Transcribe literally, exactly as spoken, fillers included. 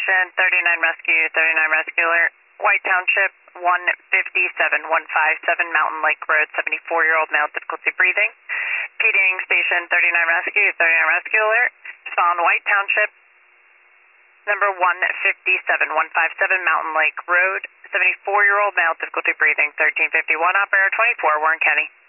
Station, thirty-nine Rescue, thirty-nine Rescue Alert. White Township, one fifty-seven, one fifty-seven Mountain Lake Road, seventy-four-year-old male, difficulty breathing. Petering Station, thirty-nine Rescue, thirty-nine Rescue Alert. Spawn White Township, number one fifty-seven, one fifty-seven Mountain Lake Road, seventy-four-year-old male, difficulty breathing, thirteen fifty-one, operator twenty-four, Warren County.